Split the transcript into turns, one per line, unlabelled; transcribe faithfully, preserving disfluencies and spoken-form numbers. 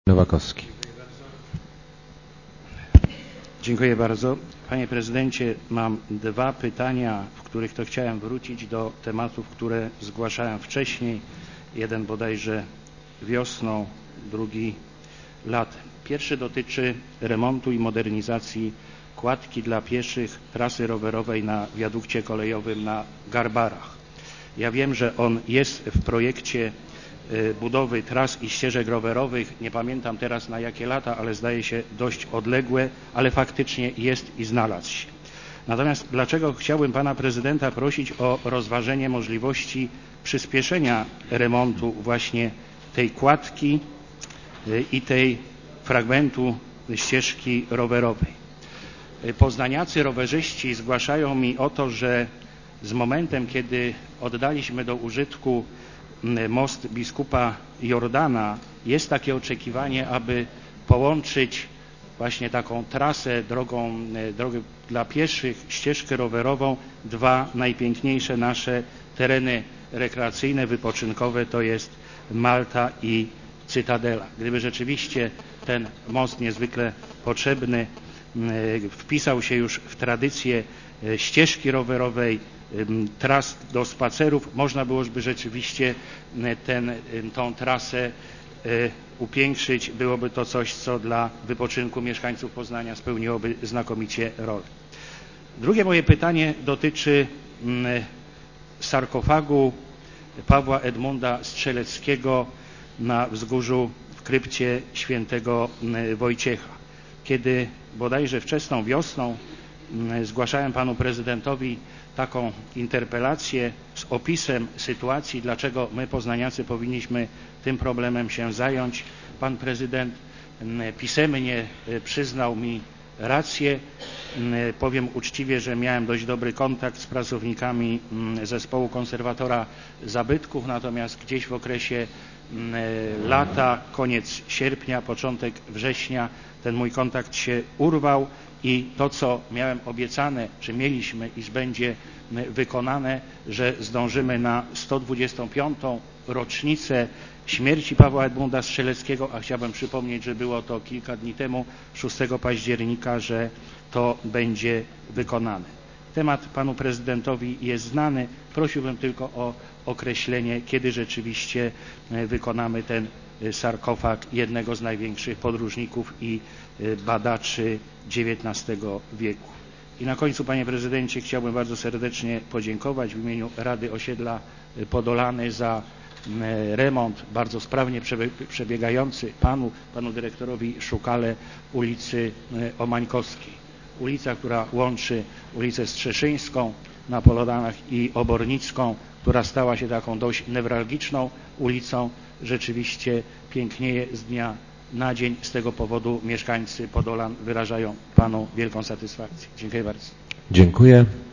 Nowakowski.
Dziękuję bardzo. Panie prezydencie, mam dwa pytania, w których to chciałem wrócić do tematów, które zgłaszałem wcześniej. Jeden bodajże wiosną, drugi latem. Pierwszy dotyczy remontu i modernizacji kładki dla pieszych trasy rowerowej na wiadukcie kolejowym na Garbarach. Ja wiem, że on jest w projekcie budowy tras i ścieżek rowerowych. Nie pamiętam teraz na jakie lata, ale zdaje się dość odległe, ale faktycznie jest i znalazł się. Natomiast dlaczego chciałbym pana prezydenta prosić o rozważenie możliwości przyspieszenia remontu właśnie tej kładki i tej fragmentu ścieżki rowerowej. Poznaniacy rowerzyści zgłaszają mi o to, że z momentem, kiedy oddaliśmy do użytku most biskupa Jordana, jest takie oczekiwanie, aby połączyć właśnie taką trasę, drogą, drogę dla pieszych, ścieżkę rowerową, dwa najpiękniejsze nasze tereny rekreacyjne, wypoczynkowe, to jest Malta i Cytadela. Gdyby rzeczywiście ten most niezwykle potrzebny wpisał się już w tradycję ścieżki rowerowej, tras do spacerów, można byłoby rzeczywiście ten, tą trasę upiększyć. Byłoby to coś, co dla wypoczynku mieszkańców Poznania spełniłoby znakomicie rolę. Drugie moje pytanie dotyczy sarkofagu Pawła Edmunda Strzeleckiego na wzgórzu w krypcie świętego Wojciecha. Kiedy bodajże wczesną wiosną zgłaszałem panu prezydentowi taką interpelację z opisem sytuacji, dlaczego my poznaniacy powinniśmy tym problemem się zająć. Pan prezydent pisemnie przyznał mi rację. Powiem uczciwie, że miałem dość dobry kontakt z pracownikami zespołu konserwatora zabytków, natomiast gdzieś w okresie lata, koniec sierpnia, początek września ten mój kontakt się urwał i to, co miałem obiecane, czy mieliśmy, iż będzie wykonane, że zdążymy na sto dwudziestą piątą rocznicę śmierci Pawła Edmunda Strzeleckiego, a chciałbym przypomnieć, że było to kilka dni temu, szóstego października, że to będzie wykonane. Temat panu prezydentowi jest znany. Prosiłbym tylko o określenie, kiedy rzeczywiście wykonamy ten sarkofag jednego z największych podróżników i badaczy dziewiętnastego wieku. I na końcu, panie prezydencie, chciałbym bardzo serdecznie podziękować w imieniu Rady Osiedla Podolany za remont bardzo sprawnie przebiegający panu, panu dyrektorowi Szukale ulicy Omańkowskiej. Ulica, która łączy ulicę Strzeszyńską na Podolanach i Obornicką, która stała się taką dość newralgiczną ulicą, rzeczywiście pięknieje z dnia na dzień. Z tego powodu mieszkańcy Podolan wyrażają panu wielką satysfakcję. Dziękuję bardzo.
Dziękuję.